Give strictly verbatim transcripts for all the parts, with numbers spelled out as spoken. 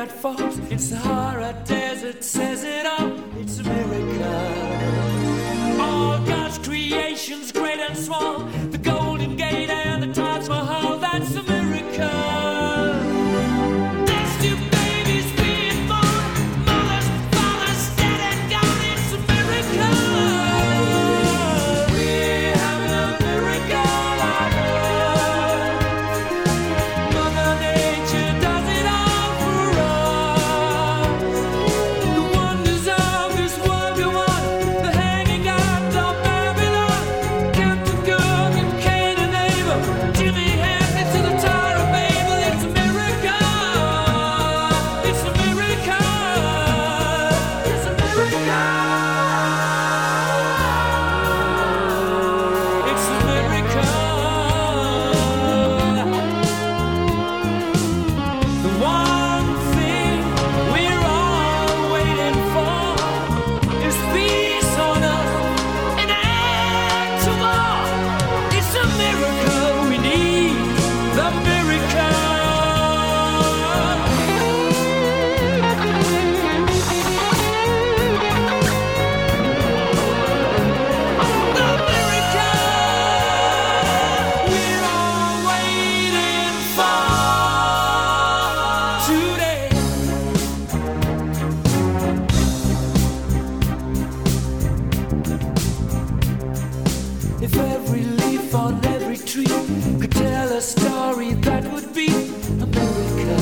that falls in Sahara Desert says it all. It's a miracle. All God's creations, great and small, the Golden Gate and the Taj Mahal, that's a miracle. There's two babies being born, mothers, fathers, dead and gone, it's a miracle. We're having a miracle on earth. Mother Nature does it all for us. The wonders of this world go on, the hanging out of Babylon, Captain Cook and Cain and Abel, Jimmy Henry to the Tower of Babel. It's a miracle. It's a miracle. It's a miracle. It's a miracle. The one thing we're all waiting for is peace on earth and an end to war. It's a miracle we need, the miracle. The miracle we're all waiting for today. If every leaf on every tree could tell a story, that would be a miracle.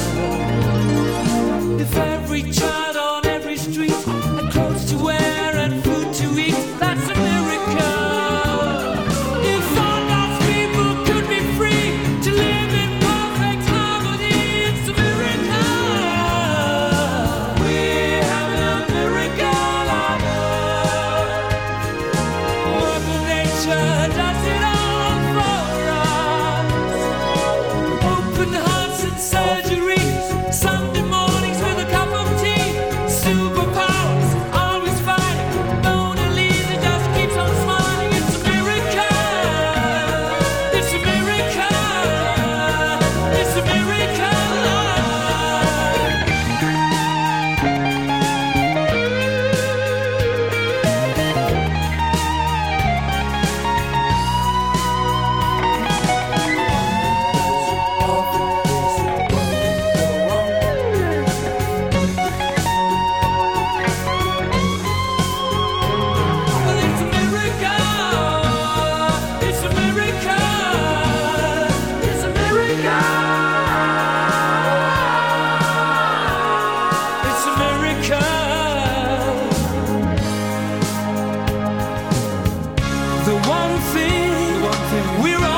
If every child on every street had clothes to wear and food to eat, that's a miracle. If all God's people could be free to live in perfect harmony, it's a miracle. We're having a miracle on earth. Mother Nature does it all for us. Open hearts and surgeries, Sunday mornings with a cup of tea, superpowers, always fighting. Mona Lisa just keeps on smiling. It's a miracle. It's a miracle. It's a miracle. Well, it's a miracle. It's a miracle. It's a miracle. It's a miracle. The one thing, we're